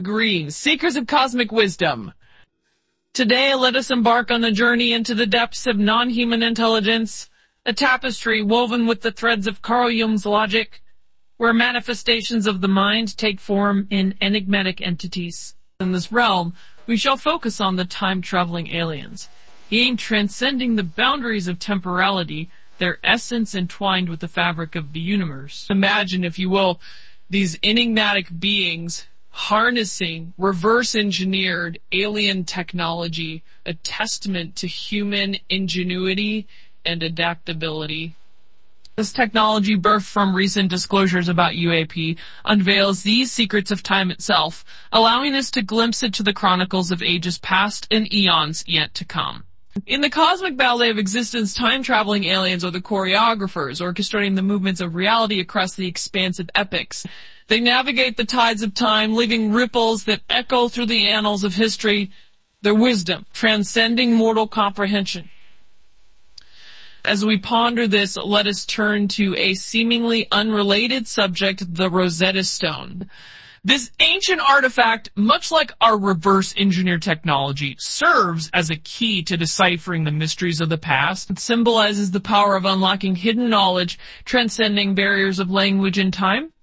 Greetings, seekers of cosmic wisdom. Today, let us embark on a journey into the depths of non-human intelligence, a tapestry woven with the threads of Carl Jung's logic, where manifestations of the mind take form in enigmatic entities. In this realm, we shall focus on the time-traveling aliens, being transcending the boundaries of temporality, their essence entwined with the fabric of the universe. Imagine, if you will, these enigmatic beings harnessing reverse-engineered alien technology, a testament to human ingenuity and adaptability. This technology, birthed from recent disclosures about UAP, unveils these secrets of time itself, allowing us to glimpse into the chronicles of ages past and eons yet to come. In the cosmic ballet of existence, time-traveling aliens are the choreographers, orchestrating the movements of reality across the expansive epics. They navigate the tides of time, leaving ripples that echo through the annals of history, their wisdom, transcending mortal comprehension. As we ponder this, let us turn to a seemingly unrelated subject, the Rosetta Stone. This ancient artifact, much like our reverse-engineered technology, serves as a key to deciphering the mysteries of the past. It symbolizes the power of unlocking hidden knowledge, transcending barriers of language and time.